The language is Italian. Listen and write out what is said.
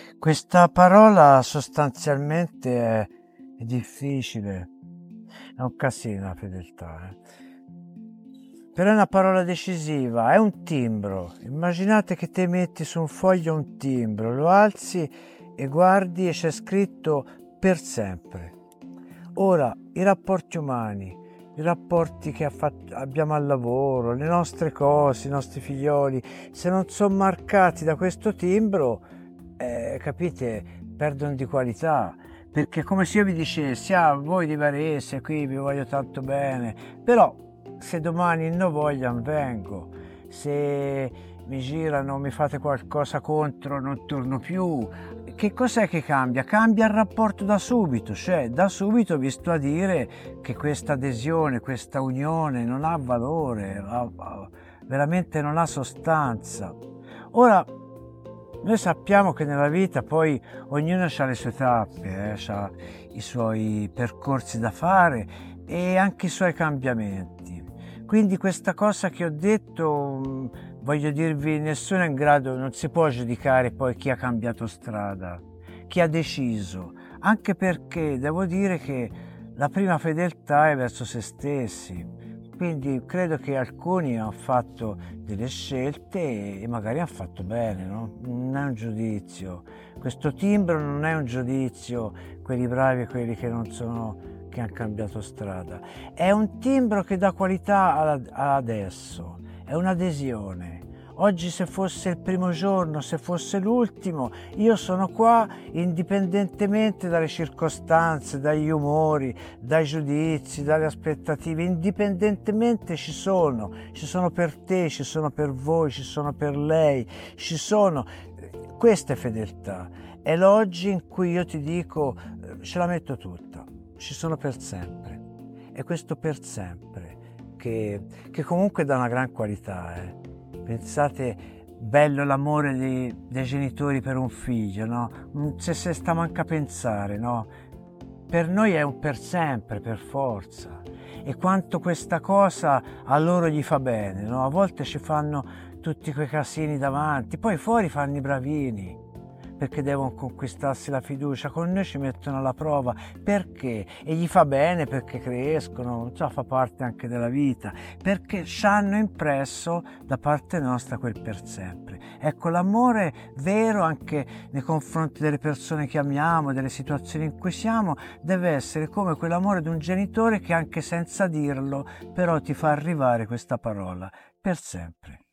Questa parola sostanzialmente è difficile, è un casino la fedeltà, Però è una parola decisiva, è un timbro. Immaginate che te metti su un foglio un timbro, lo alzi e guardi e c'è scritto per sempre. Ora, i rapporti umani, i rapporti che abbiamo al lavoro, le nostre cose, i nostri figlioli, se non sono marcati da questo timbro, capite, perdono di qualità. Perché come se io vi dicessi, voi di Varese, qui vi voglio tanto bene, però se domani non voglio vengo, se mi girano, mi fate qualcosa contro, non torno più. Che cos'è che cambia? Cambia il rapporto da subito, cioè da subito vi sto a dire che questa adesione, questa unione non ha valore, veramente non ha sostanza. Ora, noi sappiamo che nella vita poi ognuno ha le sue tappe, ha i suoi percorsi da fare e anche i suoi cambiamenti. Quindi questa cosa che ho detto, voglio dirvi, nessuno è in grado, non si può giudicare poi chi ha cambiato strada, chi ha deciso, anche perché devo dire che la prima fedeltà è verso se stessi. Quindi credo che alcuni hanno fatto delle scelte e magari hanno fatto bene, no? Non è un giudizio. Questo timbro non è un giudizio, quelli bravi e quelli che non sono, che hanno cambiato strada. È un timbro che dà qualità adesso, è un'adesione. Oggi se fosse il primo giorno, se fosse l'ultimo, io sono qua indipendentemente dalle circostanze, dagli umori, dai giudizi, dalle aspettative, indipendentemente ci sono per te, ci sono per voi, ci sono per lei, ci sono. Questa è fedeltà, è l'oggi in cui io ti dico ce la metto tutta, ci sono per sempre. È questo per sempre che comunque dà una gran qualità, Pensate, bello l'amore dei genitori per un figlio, no? Non se sta manca a pensare, no? Per noi è un per sempre, per forza. E quanto questa cosa a loro gli fa bene, no? A volte ci fanno tutti quei casini davanti, poi fuori fanno i bravini, perché devono conquistarsi la fiducia, con noi ci mettono alla prova, perché? E gli fa bene perché crescono, fa parte anche della vita, perché ci hanno impresso da parte nostra quel per sempre. Ecco, l'amore vero anche nei confronti delle persone che amiamo, delle situazioni in cui siamo, deve essere come quell'amore di un genitore che anche senza dirlo, però ti fa arrivare questa parola, per sempre.